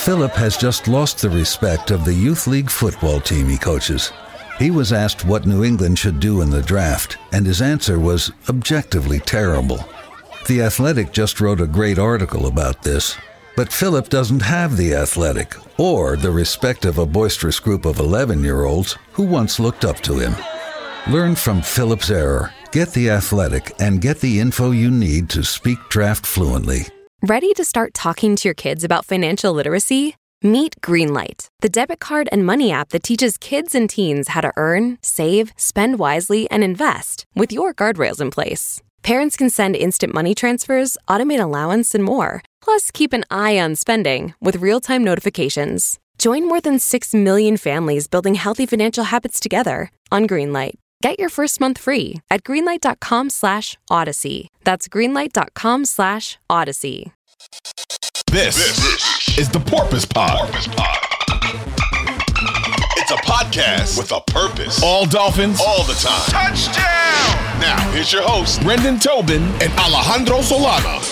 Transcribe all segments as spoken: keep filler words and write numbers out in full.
Philip has just lost the respect of the youth league football team he coaches. He was asked what New England should do in the draft, and his answer was objectively terrible. The Athletic just wrote a great article about this, but Philip doesn't have the Athletic or the respect of a boisterous group of eleven-year-olds who once looked up to him. Learn from Philip's error. Get the Athletic and get the info you need to speak draft fluently. Ready to start talking to your kids about financial literacy? Meet Greenlight, the debit card and money app that teaches kids and teens how to earn, save, spend wisely, and invest with your guardrails in place. Parents can send instant money transfers, automate allowance, and more. Plus, keep an eye on spending with real-time notifications. Join more than six million families building healthy financial habits together on Greenlight. Get your first month free at greenlight.com slash odyssey. That's greenlight.com slash odyssey. This, this is the Porpoise Pod. Porpoise Pod. It's a podcast with a purpose. All Dolphins, all the time. Touchdown! Now, here's your host, Brendan Tobin and Alejandro Solana.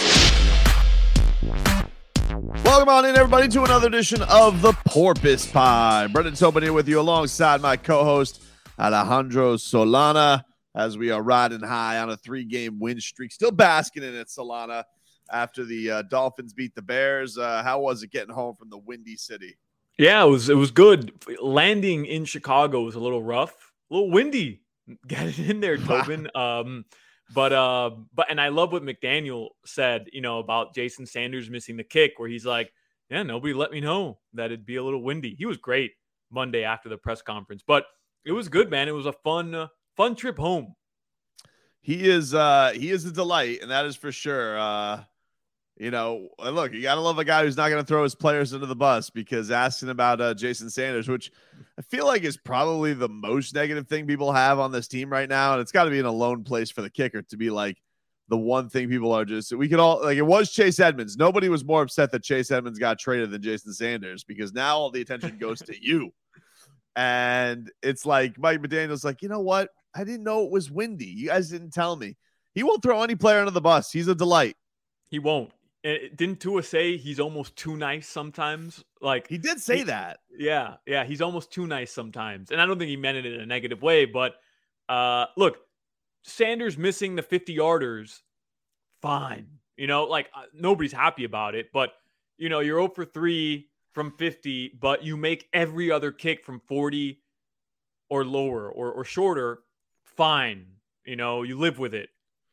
Welcome on in, everybody, to another edition of the Porpoise Pod. Brendan Tobin here with you alongside my co-host, Alejandro Solana, as we are riding high on a three-game win streak. Still basking in it, Solana, after the uh, Dolphins beat the Bears. Uh, how was it getting home from the Windy City? Yeah, it was it was good. Landing in Chicago was a little rough, a little windy. Got it in there, Tobin. um, but uh, but and I love what McDaniel said, you know, about Jason Sanders missing the kick, where he's like, "Yeah, nobody let me know that it'd be a little windy." He was great Monday after the press conference, but it was good, man. It was a fun, uh, fun trip home. He is, uh, he is a delight, and that is for sure. Uh, you know, look, you gotta love a guy who's not going to throw his players under the bus, because asking about uh, Jason Sanders, which I feel like is probably the most negative thing people have on this team right now, and it's got to be in a lone place for the kicker to be like the one thing people are just. We could all like it was Chase Edmonds. Nobody was more upset that Chase Edmonds got traded than Jason Sanders, because now all the attention goes to you. And it's like Mike McDaniel's like, you know what? I didn't know it was windy. You guys didn't tell me. He won't throw any player under the bus. He's a delight. He won't. It, didn't Tua say he's almost too nice sometimes? Like he did say he, that. Yeah, yeah. He's almost too nice sometimes. And I don't think he meant it in a negative way. But uh, look, Sanders missing the fifty-yarders, fine. You know, like uh, nobody's happy about it. But, you know, you're zero for three from fifty, but you make every other kick from forty or lower or, or shorter, fine. You know, you live with it.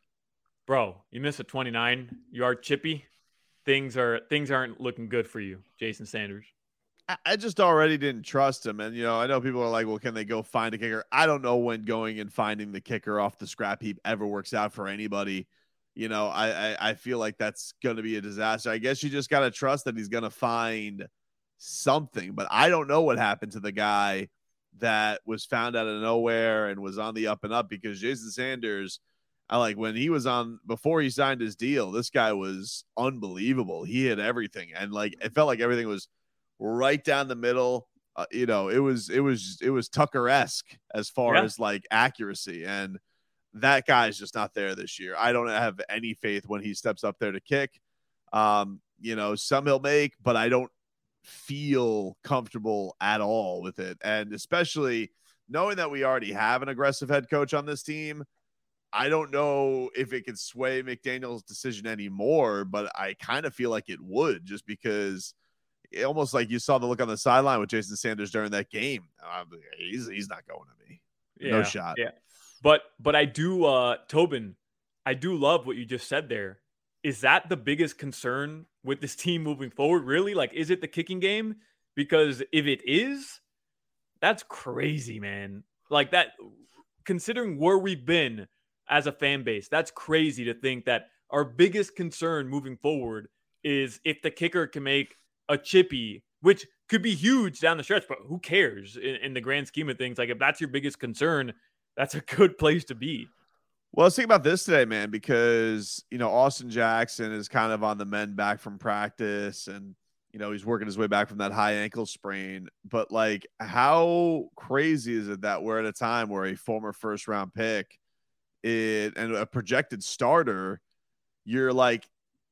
Bro, you miss a twenty-nine yard chippy. Things are things aren't looking good for you, Jason Sanders. I just already didn't trust him. And, you know, I know people are like, well, can they go find a kicker? I don't know when going and finding the kicker off the scrap heap ever works out for anybody. You know, I, I, I feel like that's going to be a disaster. I guess you just got to trust that he's going to find something, but I don't know what happened to the guy that was found out of nowhere and was on the up and up, because Jason Sanders, I like when he was on before he signed his deal, this guy was unbelievable. He had everything. And like, it felt like everything was right down the middle. Uh, you know, it was, it was, it was Tucker-esque as far yeah. as like accuracy. And that guy's just not there this year. I don't have any faith when he steps up there to kick. Um, you know, some he'll make, but I don't feel comfortable at all with it. And especially knowing that we already have an aggressive head coach on this team, I don't know if it could sway McDaniel's decision anymore, but I kind of feel like it would, just because it almost like you saw the look on the sideline with Jason Sanders during that game. Uh, he's he's not going to me. Yeah, no shot. Yeah. But but I do, uh, Tobin, I do love what you just said there. Is that the biggest concern with this team moving forward? Really? Like, is it the kicking game? Because if it is, that's crazy, man. Like that, considering where we've been as a fan base, that's crazy to think that our biggest concern moving forward is if the kicker can make a chippy, which could be huge down the stretch, but who cares in, in the grand scheme of things? Like, if that's your biggest concern, that's a good place to be. Well, let's think about this today, man, because, you know, Austin Jackson is kind of on the mend back from practice, and, you know, he's working his way back from that high ankle sprain. But, like, how crazy is it that we're at a time where a former first round pick it, and a projected starter, you're like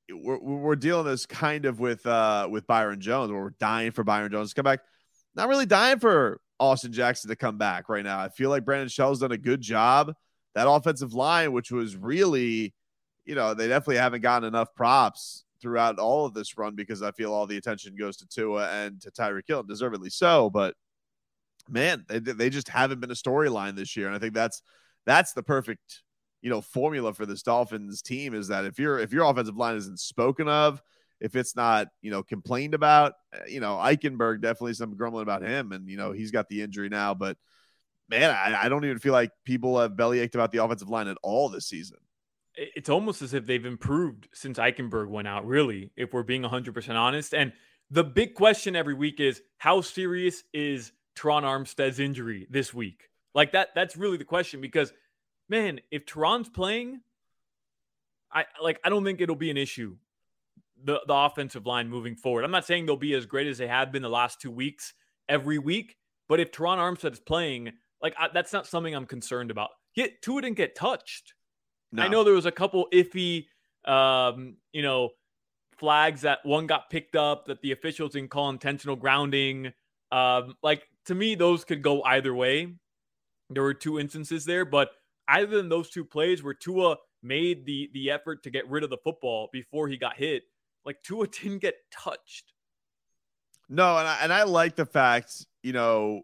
we're, we're dealing this kind of with uh, with Byron Jones, where we're dying for Byron Jones to come back. Not really dying for Austin Jackson to come back right now. I feel like Brandon Shell's done a good job. That offensive line, which was really, you know, they definitely haven't gotten enough props throughout all of this run because I feel all the attention goes to Tua and to Tyreek Hill, deservedly so. But man, they they just haven't been a storyline this year, and I think that's that's the perfect, you know, formula for this Dolphins team is that if your if your offensive line isn't spoken of, if it's not, you know, complained about, you know, Eichenberg, definitely some grumbling about him, and you know he's got the injury now, but. Man, I, I don't even feel like people have bellyached about the offensive line at all this season. It's almost as if they've improved since Eichenberg went out, really, if we're being one hundred percent honest. And the big question every week is, how serious is Teron Armstead's injury this week? Like, that that's really the question because, man, if Teron's playing, I like I don't think it'll be an issue, the, the offensive line moving forward. I'm not saying they'll be as great as they have been the last two weeks every week, but if Teron Armstead is playing, like, I, that's not something I'm concerned about. Get Tua didn't get touched. No. I know there was a couple iffy, um, you know, flags that one got picked up that the officials didn't call intentional grounding. Um, like, to me, those could go either way. There were two instances there, but either than those two plays where Tua made the the effort to get rid of the football before he got hit, like, Tua didn't get touched. No, and I, and I like the fact, you know,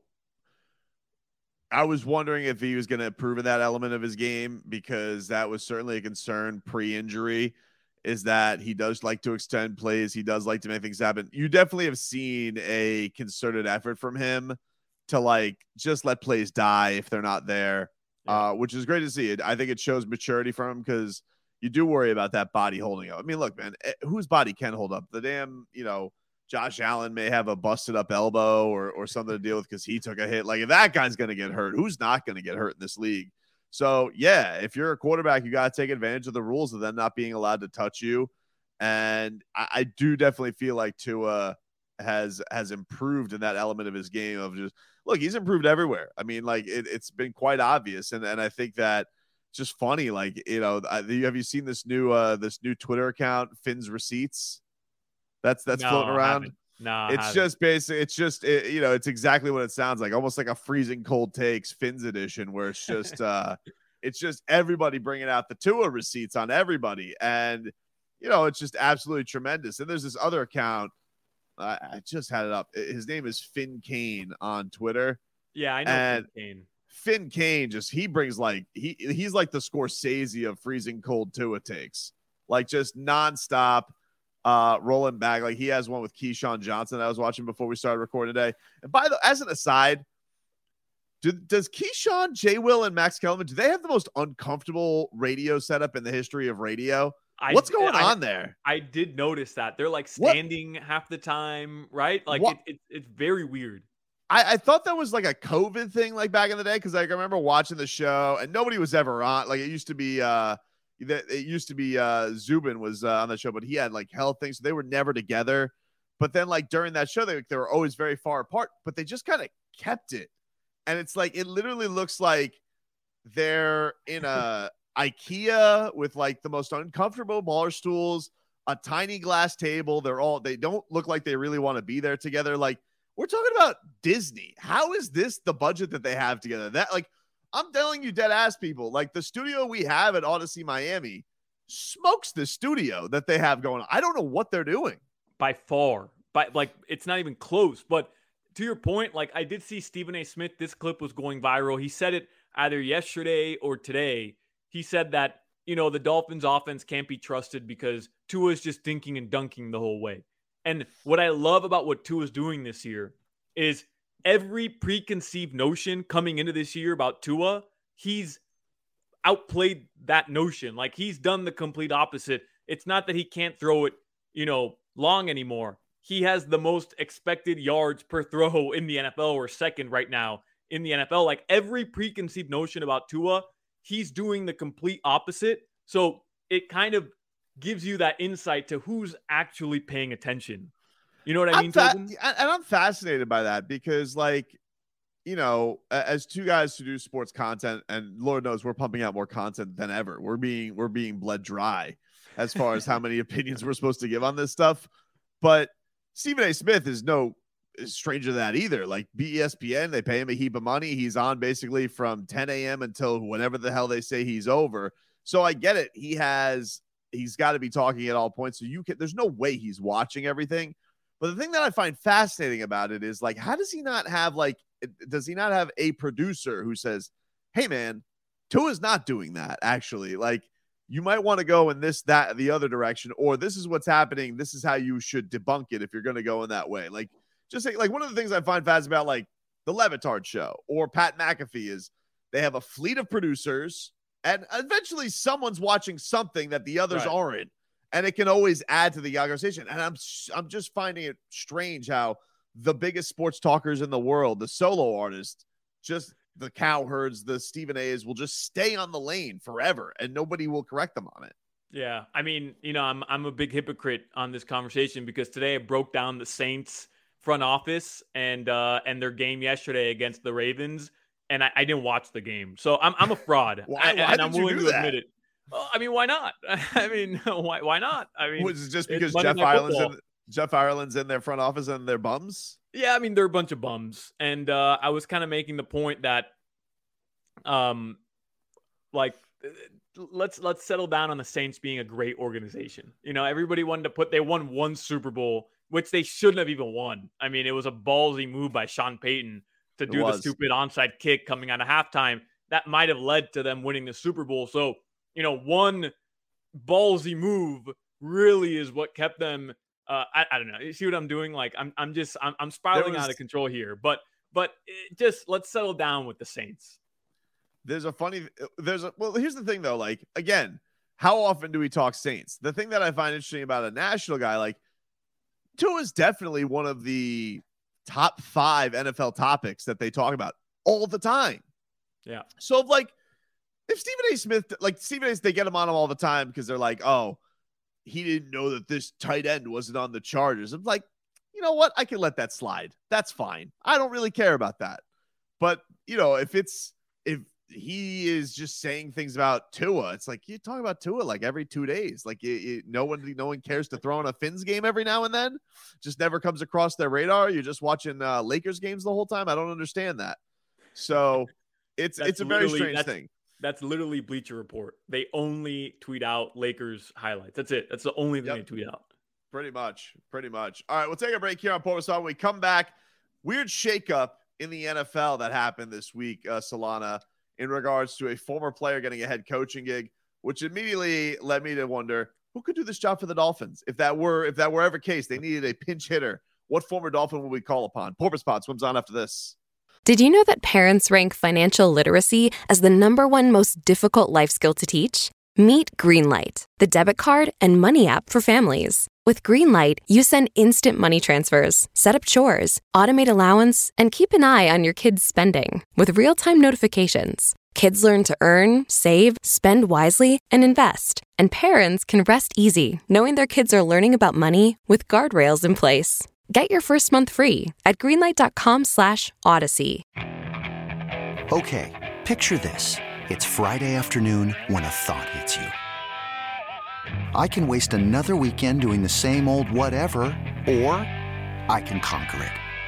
I was wondering if he was going to improve in that element of his game because that was certainly a concern pre-injury, is that he does like to extend plays. He does like to make things happen. You definitely have seen a concerted effort from him to, like, just let plays die if they're not there, yeah. uh, which is great to see. I think it shows maturity from him because you do worry about that body holding up. I mean, look, man, whose body can hold up? The damn, you know, Josh Allen may have a busted up elbow or or something to deal with because he took a hit. Like, if that guy's going to get hurt, who's not going to get hurt in this league? So, yeah, if you're a quarterback, you got to take advantage of the rules of them not being allowed to touch you. And I, I do definitely feel like Tua has has improved in that element of his game of just, look, he's improved everywhere. I mean, like, it, it's been quite obvious. And, and I think that it's just funny, like, you know, have you seen this new uh, this new Twitter account, Finn's Receipts? That's that's no, floating around. No, it's just basic. It's just it, you know, it's exactly what it sounds like, almost like a freezing cold takes Finn's edition, where it's just uh, it's just everybody bringing out the Tua receipts on everybody, and you know, it's just absolutely tremendous. And there's this other account. Uh, I just had it up. His name is Finn Kane on Twitter. Yeah, I know and Finn Kane. Finn Kane just he brings like he he's like the Scorsese of freezing cold Tua takes, like just nonstop. Uh, rolling back, like he has one with Keyshawn Johnson that I was watching before we started recording today. And by the as an aside, do, does Keyshawn, J. Will, and Max Kellerman, do they have the most uncomfortable radio setup in the history of radio? I, What's going I, on there? I did notice that they're like standing what? half the time, right? Like it, it, it's very weird. I, I thought that was like a COVID thing, like back in the day, because like, I remember watching the show and nobody was ever on. Like it used to be. Uh, That it used to be uh Zubin was uh, on the show, but he had like health things, so they were never together. But then like during that show, they, they were always very far apart, but they just kind of kept it. And it's like it literally looks like they're in a IKEA with like the most uncomfortable bar stools, a tiny glass table. They're all they don't look like they really want to be there together. Like we're talking about Disney. How is this the budget that they have together? That like I'm telling you, dead ass people, like the studio we have at Odyssey Miami smokes the studio that they have going on. I don't know what they're doing. By far. By like, it's not even close. But to your point, like I did see Stephen A. Smith, this clip was going viral. He said it either yesterday or today. He said that, you know, the Dolphins offense can't be trusted because Tua is just dinking and dunking the whole way. And what I love about what Tua is doing this year is every preconceived notion coming into this year about Tua, he's outplayed that notion. Like he's done the complete opposite. It's not that he can't throw it, you know, long anymore. He has the most expected yards per throw in the N F L, or second right now in the N F L. Like every preconceived notion about Tua, he's doing the complete opposite. So it kind of gives you that insight to who's actually paying attention. You know what I mean? I'm fa- and I'm fascinated by that because, like, you know, as two guys who do sports content, and Lord knows we're pumping out more content than ever. We're being we're being bled dry. as far as how many opinions we're supposed to give on this stuff. But Stephen A. Smith is no stranger to that either. Like B E S P N, they pay him a heap of money. He's on basically from ten a.m. until whenever the hell they say he's over. So I get it. He has, he's got to be talking at all points. So you can, there's no way he's watching everything. But the thing that I find fascinating about it is like, how does he not have like, does he not have a producer who says, hey man, Tua's not doing that actually. Like you might want to go in this, that, the other direction, or this is what's happening. This is how you should debunk it if you're going to go in that way. Like, just say, like one of the things I find fascinating about like the Levitard show or Pat McAfee is they have a fleet of producers and eventually someone's watching something that the others right. aren't. And it can always add to the conversation. And I'm, I'm just finding it strange how the biggest sports talkers in the world, the solo artists, just the Cowherds, the Stephen A's will just stay on the lane forever and nobody will correct them on it. Yeah. I mean, you know, I'm, I'm a big hypocrite on this conversation because today I broke down the Saints front office and uh and their game yesterday against the Ravens, and I, I didn't watch the game, so I'm I'm a fraud. why, I, why and did I'm you willing do to that? admit it. Well, I mean, why not? I mean, why why not? I mean, was it just because Jeff Ireland's in, Jeff Ireland's in their front office and they're bums? Yeah, I mean they're a bunch of bums, and uh, I was kind of making the point that, um, like. Let's let's settle down on the Saints being a great organization. You know, everybody wanted to put they won one Super Bowl, which they shouldn't have even won. I mean, it was a ballsy move by Sean Payton to do the stupid onside kick coming out of halftime. That might have led to them winning the Super Bowl. So, you know, one ballsy move really is what kept them. Uh, I, I don't know. You see what I'm doing? Like I'm I'm just I'm, I'm spiraling was, out of control here. But but it just let's settle down with the Saints. There's a funny, there's a, well, here's the thing though. Like, again, how often do we talk Saints? The thing that I find interesting about a national guy, like Tua is definitely one of the top five N F L topics that they talk about all the time. Yeah. So like if Stephen A. Smith, like Stephen A. they get him on him all the time because they're like, oh, he didn't know that this tight end wasn't on the Chargers. I'm like, you know what? I can let that slide. That's fine. I don't really care about that. But you know, if it's, if, he is just saying things about Tua. It's like you talk about Tua like every two days. Like it, it, no one, no one cares to throw in a Finns game every now and then. Just never comes across their radar. You're just watching uh, Lakers games the whole time. I don't understand that. So it's that's it's a very strange that's, thing. That's literally Bleacher Report. They only tweet out Lakers highlights. That's it. That's the only thing yep. they tweet out. Pretty much. Pretty much. All right, we'll take a break here on Porpoise Talk. When we come back, weird shakeup in the N F L that happened this week, uh, Solana, in regards to a former player getting a head coaching gig, which immediately led me to wonder who could do this job for the Dolphins. If that were, if that were ever case, they needed a pinch hitter. What former Dolphin would we call upon? Porpoise Pod swims on after this. Did you know that parents rank financial literacy as the number one most difficult life skill to teach? Meet Greenlight, the debit card and money app for families. With Greenlight, you send instant money transfers, set up chores, automate allowance, and keep an eye on your kids' spending with real-time notifications. Kids learn to earn, save, spend wisely, and invest. And parents can rest easy knowing their kids are learning about money with guardrails in place. Get your first month free at greenlight.com slash odyssey. Okay, picture this. It's Friday afternoon when a thought hits you. I can waste another weekend doing the same old whatever, or I can conquer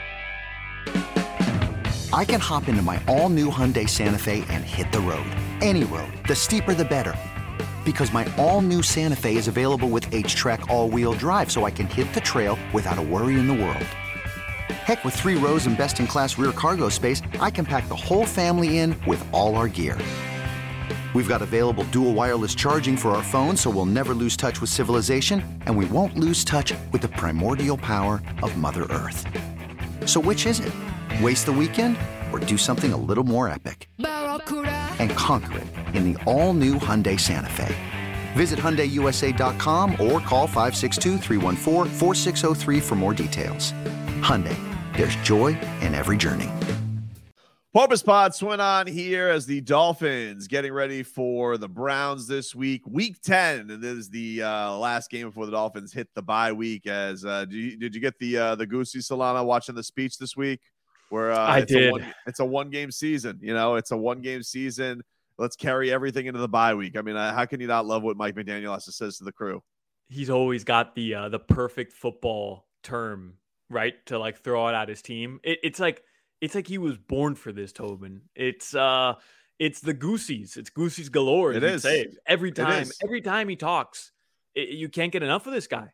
it. I can hop into my all-new Hyundai Santa Fe and hit the road. Any road. The steeper, the better. Because my all-new Santa Fe is available with H-Track all-wheel drive, so I can hit the trail without a worry in the world. Heck, with three rows and best-in-class rear cargo space, I can pack the whole family in with all our gear. We've got available dual wireless charging for our phones, so we'll never lose touch with civilization, and we won't lose touch with the primordial power of Mother Earth. So which is it? Waste the weekend or do something a little more epic? And conquer it in the all-new Hyundai Santa Fe. Visit Hyundai U S A dot com or call five six two, three one four, four six zero three for more details. Hyundai, there's joy in every journey. Porpoise Pod went on here as the Dolphins getting ready for the Browns this week, week ten, and this is the uh, last game before the Dolphins hit the bye week. As uh, did you, did you get the uh, the Goosey Solana watching the speech this week? Where uh, I it's did. A one, it's a one game season. You know, it's a one game season. let's carry everything into the bye week. I mean, uh, how can you not love what Mike McDaniel has to says to the crew? He's always got the uh, the perfect football term, right, to like throw it at his team. It, it's like it's like he was born for this, Tobin. It's uh, it's the Goosies. It's Goosies galore. It is say. every time. Is. Every time he talks, it, you can't get enough of this guy.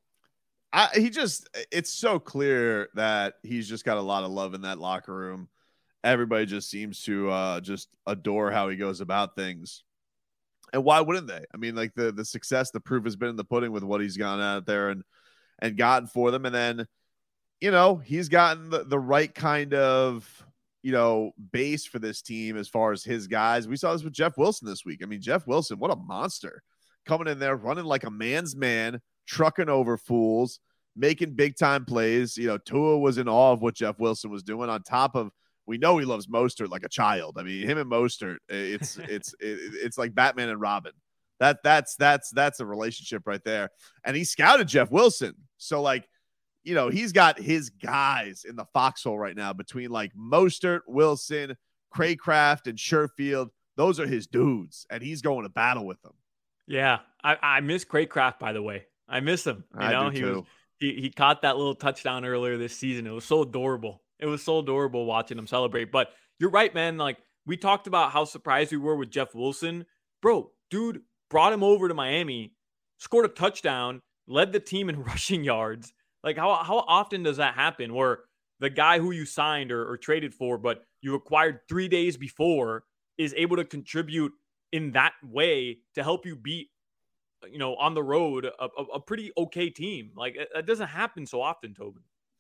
I, he just, it's so clear that he's just got a lot of love in that locker room. Everybody just seems to uh, just adore how he goes about things. And why wouldn't they? I mean, like the, the success, the proof has been in the pudding with what he's gone out there and, and gotten for them. And then, you know, he's gotten the, the right kind of, you know, base for this team as far as his guys. We saw this with Jeff Wilson this week. I mean, Jeff Wilson, what a monster, coming in there, running like a man's man, trucking over fools, making big time plays. You know, Tua was in awe of what Jeff Wilson was doing, on top of, we know he loves Mostert like a child. I mean, him and Mostert, it's, it's, it's like Batman and Robin. That that's, that's, that's a relationship right there. And he scouted Jeff Wilson. So like, you know, he's got his guys in the foxhole right now between like Mostert, Wilson, Craycraft, and Sherfield. Those are his dudes, and he's going to battle with them. Yeah. I, I miss Craycraft, by the way. I miss him. You I know, do he too. was, he, he caught that little touchdown earlier this season. It was so adorable. It was so adorable watching him celebrate. But you're right, man. Like, we talked about how surprised we were with Jeff Wilson. Bro, dude brought him over to Miami, scored a touchdown, led the team in rushing yards. Like, how how often does that happen where the guy who you signed or, or traded for, but you acquired three days before, is able to contribute in that way to help you beat, you know, on the road, a, a, a pretty okay team? Like, it, it doesn't happen so often, Tobin.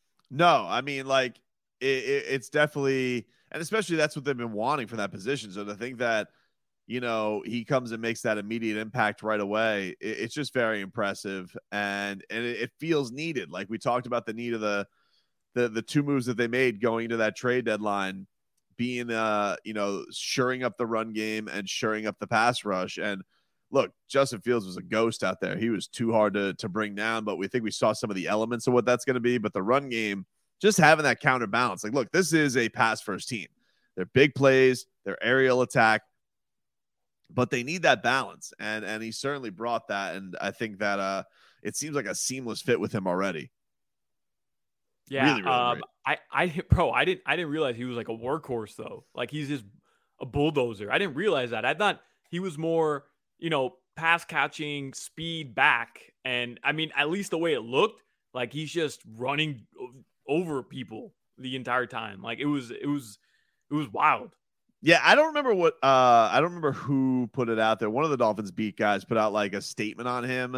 No, I mean, like, it, it, it's definitely, and especially that's what they've been wanting from that position. So to think that, you know, he comes and makes that immediate impact right away, it, it's just very impressive. And and it, it feels needed. Like we talked about the need of the, the, the two moves that they made going into that trade deadline, being, uh, you know, shoring up the run game and shoring up the pass rush. And look, Justin Fields was a ghost out there. He was too hard to, to bring down, but we think we saw some of the elements of what that's going to be. But the run game, just having that counterbalance, like, look, this is a pass first team. They're big plays, they're aerial attack, but they need that balance. And, and he certainly brought that. And I think that uh, it seems like a seamless fit with him already. Yeah. Really, really um, great. I, I, bro, I didn't, I didn't realize he was like a workhorse though. Like, he's just a bulldozer. I didn't realize that. I thought he was more, you know, pass catching, speed back. And I mean, at least the way it looked, like he's just running over people the entire time. Like it was, it was, it was wild. Yeah. I don't remember what, uh, I don't remember who put it out there. One of the Dolphins beat guys put out like a statement on him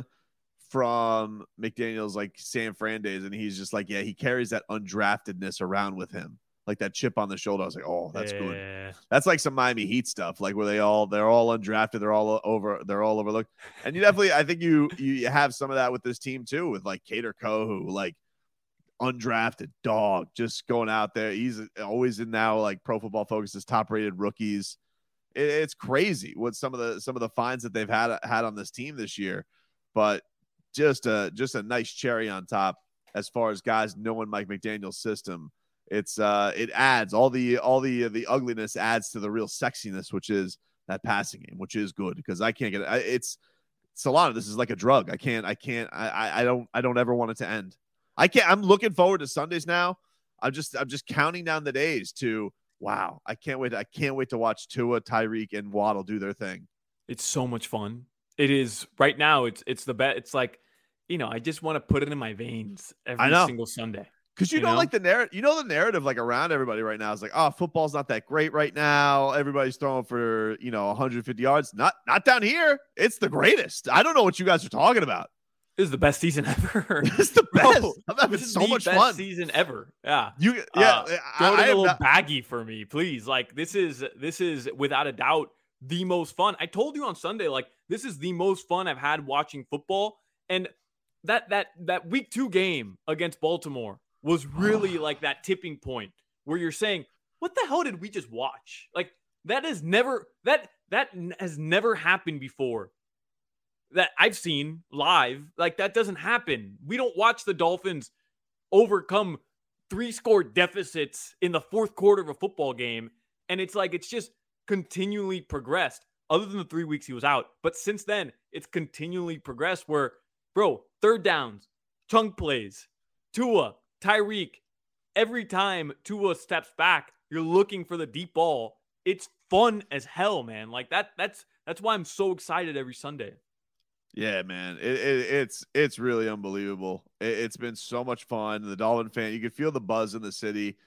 from McDaniel's like San Fran days. And he's just like, yeah, he carries that undraftedness around with him. Like that chip on the shoulder. I was like, oh, that's yeah. good. That's like some Miami Heat stuff, like where they all, they're all undrafted. They're all over, they're all overlooked. And you definitely, I think you, you have some of that with this team too, with like Cater Kohu, like undrafted dog, just going out there. He's always in now, like Pro Football Focus's top rated rookies. It, it's crazy what some of the, some of the finds that they've had, had on this team this year, but just a, just a nice cherry on top as far as guys knowing Mike McDaniel's system. It's uh, it adds all the all the the ugliness adds to the real sexiness, which is that passing game, which is good because I can't get it. I, it's Solana. This is like a drug. I can't. I can't. I I don't. I don't ever want it to end. I can't. I'm looking forward to Sundays now. I'm just. I'm just counting down the days to. Wow. I can't wait. I can't wait to watch Tua, Tyreek, and Waddle do their thing. It's so much fun. It is right now. It's it's the best. It's like, you know, I just want to put it in my veins every single Sunday. Because you, you know, know, like the narrative, you know, the narrative like around everybody right now is like, oh, football's not that great right now. Everybody's throwing for, you know, one hundred fifty yards. Not, not down here. It's the greatest. I don't know what you guys are talking about. This is the best season ever. It's the best. Bro, I'm having this so is the much best fun. Season ever. Yeah. You, yeah. Uh, I, throw it I in a little not... baggy for me, please. Like this is, this is without a doubt the most fun. I told you on Sunday, like this is the most fun I've had watching football. And that, that, that week two game against Baltimore was really like that tipping point where you're saying, what the hell did we just watch? Like that is never, that, that has never happened before that I've seen live. Like that doesn't happen. We don't watch the Dolphins overcome three score deficits in the fourth quarter of a football game. And it's like, it's just continually progressed other than the three weeks he was out. But since then, it's continually progressed where, bro, third downs, chunk plays, Tua, Tyreek, every time Tua steps back, you're looking for the deep ball. It's fun as hell, man. Like that, that's, that's why I'm so excited every Sunday. Yeah, man, it, it, it's it's really unbelievable. It, it's been so much fun. The Dolphin fan, you can feel the buzz in the city.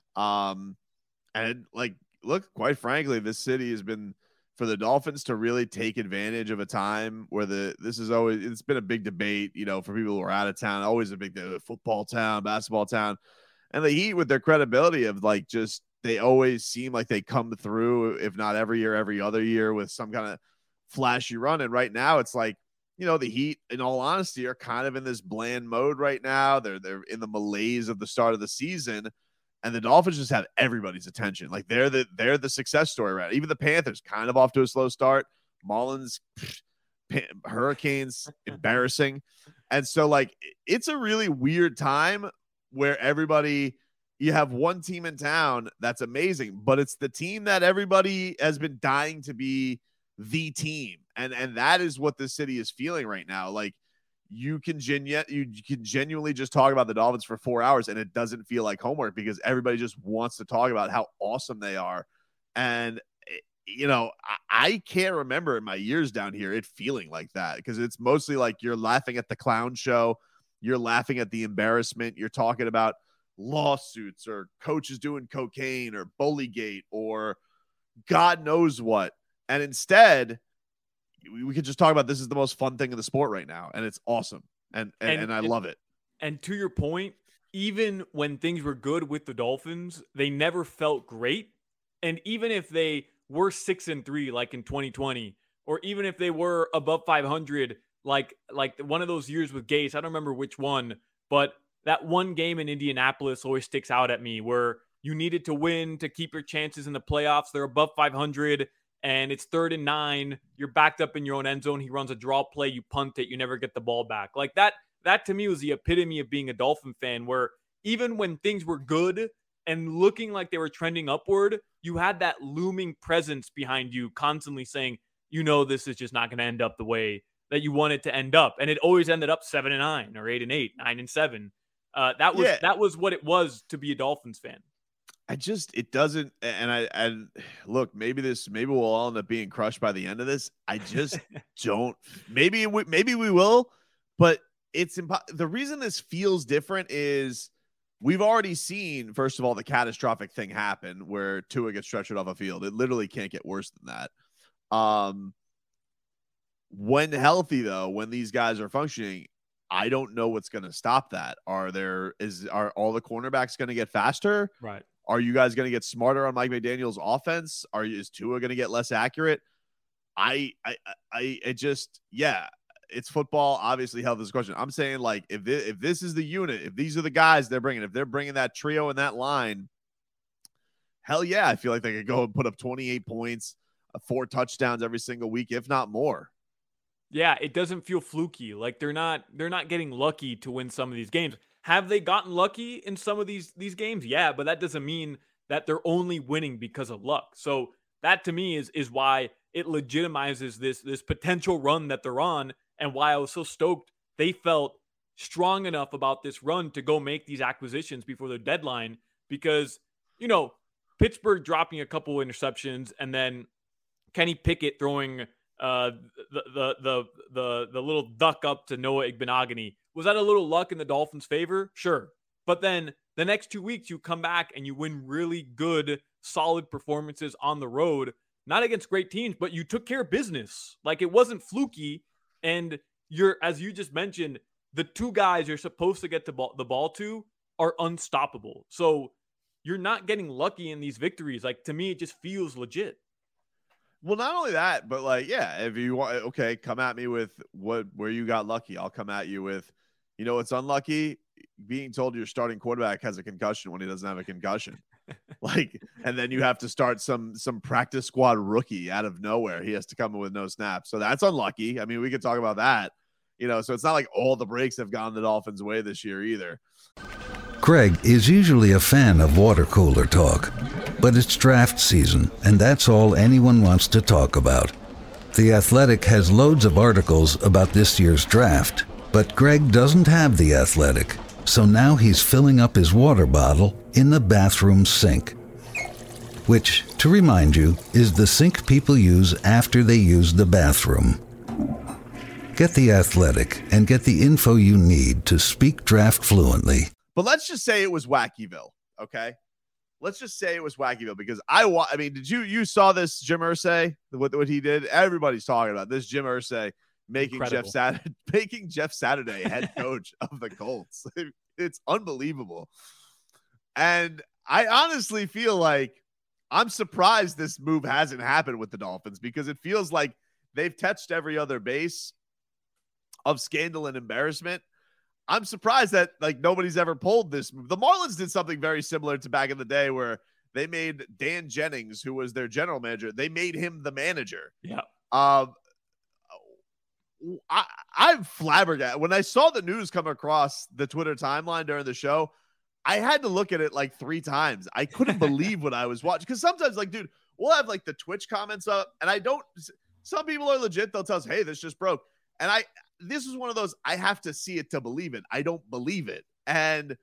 Um, and like, look, quite frankly, this city has been for the Dolphins to really take advantage of a time where the this is always it's been a big debate, you know, for people who are out of town, always a big uh, football town, basketball town, and the Heat with their credibility of like just they always seem like they come through, if not every year, every other year with some kind of flashy run. And right now, it's like, you know, the Heat, in all honesty, are kind of in this bland mode right now. They're they're in the malaise of the start of the season, and the Dolphins just have everybody's attention. Like they're the they're the success story, right? Even the Panthers, kind of off to a slow start. Mullins, pff, Hurricanes, embarrassing, and so like it's a really weird time where everybody. You have one team in town that's amazing, but it's the team that everybody has been dying to be the team. And and that is what the city is feeling right now. Like you can genu- you can genuinely just talk about the Dolphins for four hours and it doesn't feel like homework because everybody just wants to talk about how awesome they are. And, you know, I, I can't remember in my years down here it feeling like that because it's mostly like you're laughing at the clown show. You're laughing at the embarrassment. You're talking about lawsuits or coaches doing cocaine or Bullygate or God knows what. And instead, we could just talk about this is the most fun thing in the sport right now. And it's awesome. And and, and, and I and, love it. And to your point, even when things were good with the Dolphins, they never felt great. And even if they were six and three, like in twenty twenty, or even if they were above five hundred, like, like one of those years with Gase, I don't remember which one, but that one game in Indianapolis always sticks out at me where you needed to win to keep your chances in the playoffs. They're above five hundred. And it's third and nine. You're backed up in your own end zone. He runs a draw play. You punt it. You never get the ball back. Like that, that to me was the epitome of being a Dolphin fan where even when things were good and looking like they were trending upward, you had that looming presence behind you constantly saying, you know, this is just not going to end up the way that you want it to end up. And it always ended up seven and nine or eight and eight, nine and seven. Uh, that was, yeah. that was what it was to be a Dolphins fan. I just, it doesn't, and I, and look, maybe this, maybe we'll all end up being crushed by the end of this. I just don't, maybe, we, maybe we will, but it's impo- the reason this feels different is we've already seen, first of all, the catastrophic thing happen where Tua gets stretchered off a field. It literally can't get worse than that. Um, when healthy though, when these guys are functioning, I don't know what's going to stop that. Are there, is, are all the cornerbacks going to get faster? Right. Are you guys going to get smarter on Mike McDaniel's offense? Are is Tua going to get less accurate? I, I, I, it just, yeah, it's football. Obviously, health is a question. I'm saying like if this, if this is the unit, if these are the guys they're bringing, if they're bringing that trio in that line, hell yeah, I feel like they could go and put up twenty-eight points, uh, four touchdowns every single week, if not more. Yeah, it doesn't feel fluky. Like they're not, they're not getting lucky to win some of these games. Have they gotten lucky in some of these these games? Yeah, but that doesn't mean that they're only winning because of luck. So that to me is is why it legitimizes this this potential run that they're on and why I was so stoked they felt strong enough about this run to go make these acquisitions before the deadline because, you know, Pittsburgh dropping a couple interceptions and then Kenny Pickett throwing uh, the, the, the, the, the little duck up to Noah Igbenogany. Was that a little luck in the Dolphins' favor? Sure. But then the next two weeks, you come back and you win really good, solid performances on the road, not against great teams, but you took care of business. Like it wasn't fluky. And you're, as you just mentioned, the two guys you're supposed to get the ball, the ball to are unstoppable. So you're not getting lucky in these victories. Like to me, it just feels legit. Well, not only that, but like, yeah, if you want, okay, come at me with what, where you got lucky. I'll come at you with, you know, it's unlucky being told your starting quarterback has a concussion when he doesn't have a concussion. Like, and then you have to start some, some practice squad rookie out of nowhere. He has to come in with no snaps. So that's unlucky. I mean, we could talk about that, you know, so it's not like all the breaks have gone the Dolphins' way this year either. Greg is usually a fan of water cooler talk, but it's draft season, and that's all anyone wants to talk about. The Athletic has loads of articles about this year's draft, but Greg doesn't have The Athletic, so now he's filling up his water bottle in the bathroom sink. Which, to remind you, is the sink people use after they use the bathroom. Get The Athletic and get the info you need to speak draft fluently. But let's just say it was Wackyville, okay? Let's just say it was Wackyville because I wa- I mean, did you you saw this Jim Irsay, what what he did? Everybody's talking about this Jim Irsay making Incredible. Jeff Saturday making Jeff Saturday head coach of the Colts. It's unbelievable. And I honestly feel like I'm surprised this move hasn't happened with the Dolphins because it feels like they've touched every other base of scandal and embarrassment. I'm surprised that like nobody's ever pulled this move. The Marlins did something very similar to back in the day where they made Dan Jennings, who was their general manager, they made him the manager. Yeah. Um, I, I'm flabbergasted. When I saw the news come across the Twitter timeline during the show, I had to look at it like three times. I couldn't believe what I was watching. Because sometimes, like, dude, we'll have like the Twitch comments up, and I don't. Some people are legit. They'll tell us, "Hey, this just broke," and I. This is one of those, I have to see it to believe it. I don't believe it. And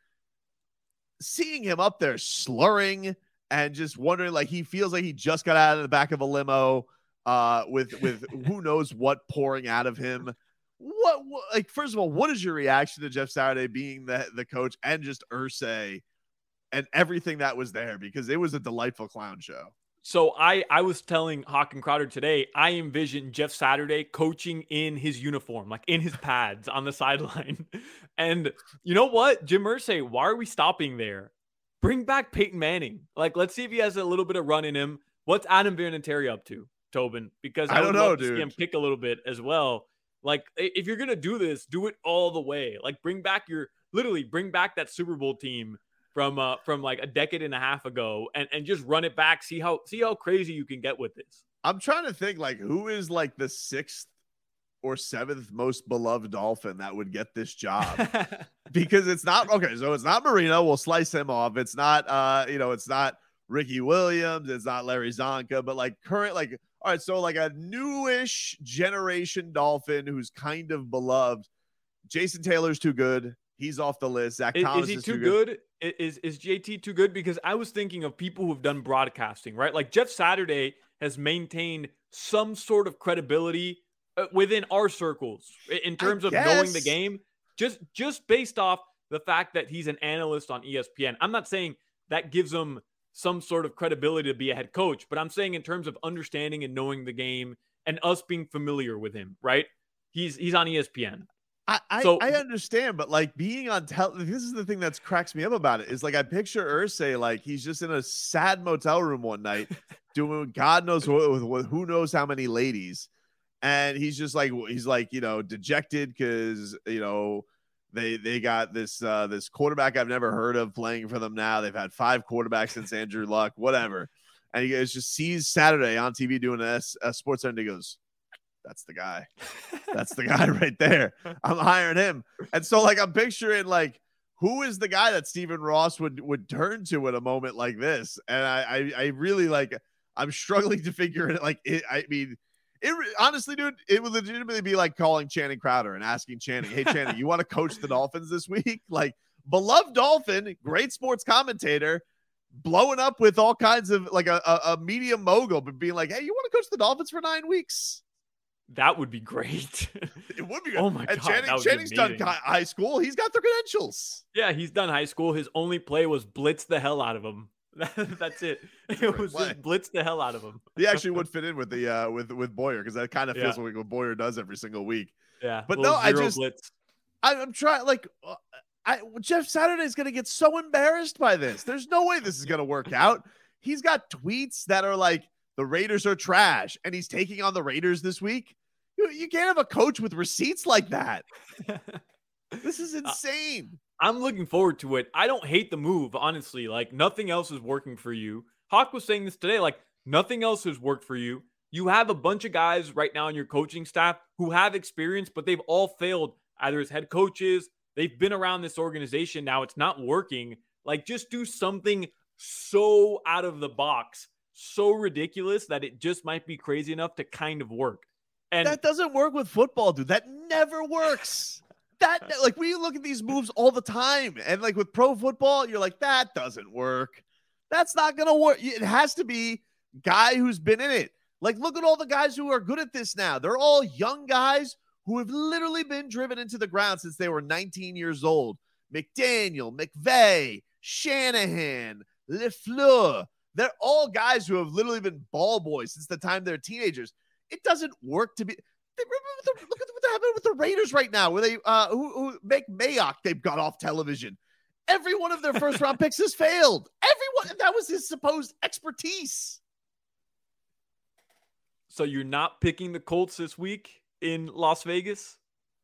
seeing him up there slurring and just wondering, like, he feels like he just got out of the back of a limo uh, with, with who knows what pouring out of him. What, what, like, first of all, what is your reaction to Jeff Saturday being the, the coach and just Irsay and everything that was there? Because it was a delightful clown show. So I, I was telling Hawk and Crowder today, I envision Jeff Saturday coaching in his uniform, like in his pads on the sideline. And you know what? Jim Irsay, why are we stopping there? Bring back Peyton Manning. Like, let's see if he has a little bit of run in him. What's Adam Vinatieri up to, Tobin? Because I, I don't know, dude. See him kick a little bit as well. Like, if you're going to do this, do it all the way. Like, bring back your, literally bring back that Super Bowl team from uh from like a decade and a half ago and, and just run it back. See how see how crazy you can get with this. I'm trying to think like who is like the sixth or seventh most beloved Dolphin that would get this job because it's not okay. So it's not Marino. We'll slice him off. It's not uh, you know, it's not Ricky Williams. It's not Larry Zonka, but like current, like, all right. So like a newish generation Dolphin who's kind of beloved. Jason Taylor's too good. He's off the list. Zach is, Thomas is he is too, too good? good. Is is J T too good? Because I was thinking of people who've done broadcasting, right? Like Jeff Saturday has maintained some sort of credibility uh, within our circles in terms I of guess. knowing the game, just just based off the fact that he's an analyst on E S P N. I'm not saying that gives him some sort of credibility to be a head coach, but I'm saying in terms of understanding and knowing the game and us being familiar with him, right? He's he's on E S P N. I, I, so, I understand, but like being on tel- this is the thing that's cracks me up about it is like I picture Irsay like he's just in a sad motel room one night doing God knows what with, with who knows how many ladies, and he's just like he's like you know dejected because you know they they got this uh, this quarterback I've never heard of playing for them now. They've had five quarterbacks since Andrew Luck, whatever, and he goes, just sees Saturday on T V doing a, a sports and he goes, that's the guy. That's the guy right there. I'm hiring him. And so like I'm picturing like who is the guy that Stephen Ross would would turn to at a moment like this? And I I, I really like I'm struggling to figure it like it, I mean it honestly, dude, it would legitimately be like calling Channing Crowder and asking Channing, hey Channing, you want to coach the Dolphins this week? Like beloved Dolphin, great sports commentator, blowing up with all kinds of like a, a, a media mogul, but being like, hey, you want to coach the Dolphins for nine weeks? That would be great. It would be good. Oh my and God. Channing, Channing's done high school. He's got the credentials. Yeah, he's done high school. His only play was blitz the hell out of him. That's it. It was play. just blitz the hell out of him. He actually would fit in with the uh with with Boyer because that kind of feels yeah. like what Boyer does every single week. Yeah, but no, I just blitz. I, I'm trying like uh, I Jeff Saturday's gonna get so embarrassed by this. There's no way this is gonna work out. He's got tweets that are like the Raiders are trash, and he's taking on the Raiders this week. You, you can't have a coach with receipts like that. This is insane. I'm looking forward to it. I don't hate the move, honestly. Like, nothing else is working for you. Hawk was saying this today. Like, nothing else has worked for you. You have a bunch of guys right now on your coaching staff who have experience, but they've all failed either as head coaches, They've been around this organization now. It's not working. Like, just do something so out of the box, so ridiculous that it just might be crazy enough to kind of work. And that doesn't work with football, dude. That never works. That, like, we look at these moves all the time. And, like, with pro football, you're like, that doesn't work. That's not going to work. It has to be guy who's been in it. Like, look at all the guys who are good at this now. They're all young guys who have literally been driven into the ground since they were nineteen years old. McDaniel, McVay, Shanahan, LeFleur. They're all guys who have literally been ball boys since the time they're teenagers. It doesn't work to be. They, look at what happened with the Raiders right now, where they uh, who, who make Mayock, they've got off television. Every one of their first round picks has failed. Everyone, that was his supposed expertise. So you're not picking the Colts this week in Las Vegas?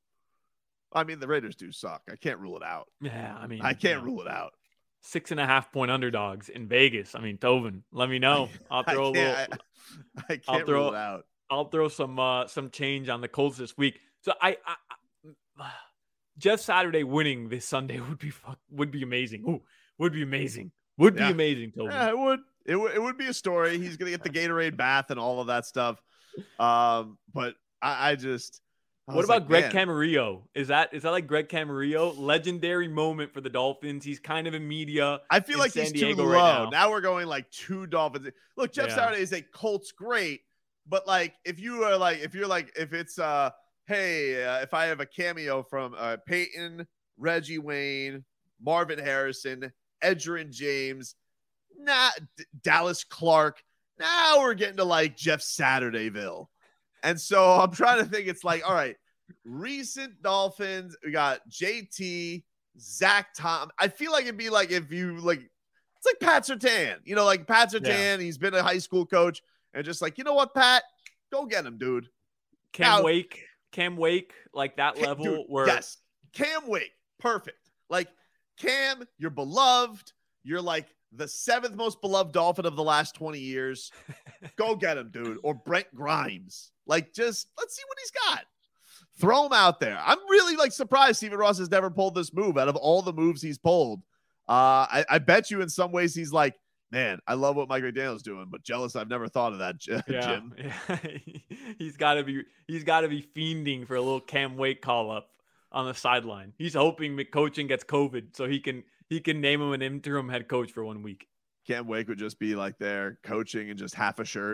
I mean, the Raiders do suck. I can't rule it out. Yeah, I mean, I can't you know, rule it out. Six and a half point underdogs in Vegas. I mean, Tobin, let me know. I'll throw a little. I, I can't I'll throw, rule it out. I'll throw some uh, some change on the Colts this week. So I, I, I Jeff Saturday winning this Sunday would be would be amazing. Ooh, would be amazing. Would be yeah. amazing, Tobin. Yeah, it would. It would. It would be a story. He's gonna get the Gatorade bath and all of that stuff. Um, but I, I just. I what about like, Greg man. Camarillo? Is that is that like Greg Camarillo? Legendary moment for the Dolphins. He's kind of in media. I feel like San he's Diego too low. right now. now we're going like two Dolphins. Look, Jeff Yeah. Saturday is a Colts great, but like if you are like if you're like if it's uh hey uh, if I have a cameo from uh, Peyton, Reggie Wayne, Marvin Harrison, Edgerrin James, nah, D- Dallas Clark. Now we're getting to like Jeff Saturdayville. And so I'm trying to think, it's like, all right, recent Dolphins, we got J T, Zach Tom. I feel like it'd be like if you like, it's like Pat Surtain, you know, like Pat Surtain, yeah. He's been a high school coach and just like, you know what, Pat, go get him, dude. Cam now, Wake, Cam Wake, like that Cam, level dude, where. Yes, Cam Wake, perfect. Like Cam, you're beloved. You're like the seventh most beloved Dolphin of the last twenty years. Go get him, dude. Or Brent Grimes. Like, just let's see what he's got. Throw him out there. I'm really like surprised Stephen Ross has never pulled this move out of all the moves he's pulled. Uh, I, I bet you in some ways he's like, man, I love what Mike McDaniel's doing, but jealous I've never thought of that, Jim. Yeah, yeah. he's got to be he's got to be fiending for a little Cam Wake call up on the sideline. He's hoping McCoachin gets COVID so he can he can name him an interim head coach for one week. Cam Wake would just be like there coaching and just half a shirt.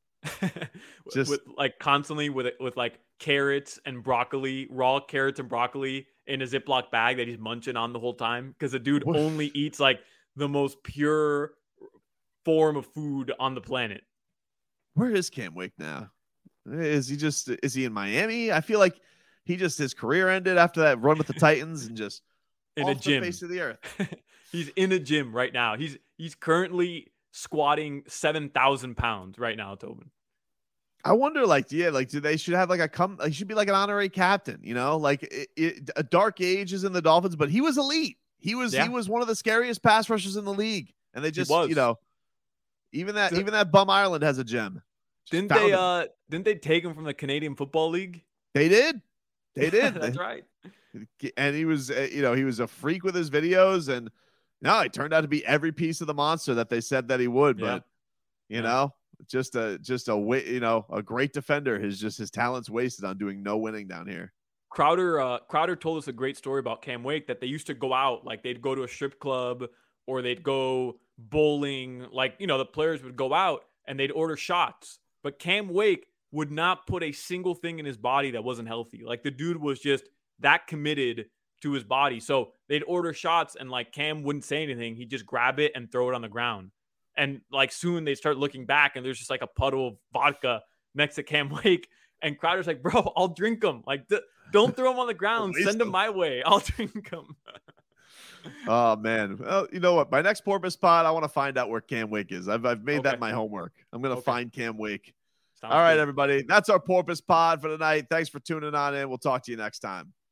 Just with like constantly with with like carrots and broccoli, raw carrots and broccoli in a Ziploc bag that he's munching on the whole time because the dude only eats like the most pure form of food on the planet. Where is Cam Wake now? Is he just is he in Miami? I feel like he just his career ended after that run with the Titans and just in off a gym. the face of the earth. He's in a gym right now. He's he's currently squatting seven thousand pounds right now, Tobin. I wonder, like, yeah, like, do they should have like a come? He should be like an honorary captain, you know? Like, it, it, a dark age is in the Dolphins, but he was elite. He was yeah. he was one of the scariest pass rushers in the league, and they just, you know, even that Did, even that bum Ireland has a gem. Just didn't they? him. Uh, didn't they take him from the Canadian Football League? They did. They did. That's they, right. And he was, you know, he was a freak with his videos, and no, he turned out to be every piece of the monster that they said that he would. Yeah. But you yeah. know, just a just a you know a great defender. His just his talents wasted on doing no winning down here. Crowder uh, Crowder told us a great story about Cam Wake that they used to go out, like they'd go to a strip club or they'd go bowling. Like, you know, the players would go out and they'd order shots, but Cam Wake would not put a single thing in his body that wasn't healthy. Like the dude was just that committed to his body. So they'd order shots and like Cam wouldn't say anything. He'd just grab it and throw it on the ground. And like soon they start looking back and there's just like a puddle of vodka next to Cam Wake. And Crowder's like, bro, I'll drink them. Like, th- don't throw them on the ground. Send them my way. I'll drink them. Oh, man. Well, you know what? My next Porpoise pod, I want to find out where Cam Wake is. I've, I've made okay. that my homework. I'm going to okay. find Cam Wake. Sounds All right, good. everybody. That's our Porpoise pod for tonight. Thanks for tuning on in. We'll talk to you next time.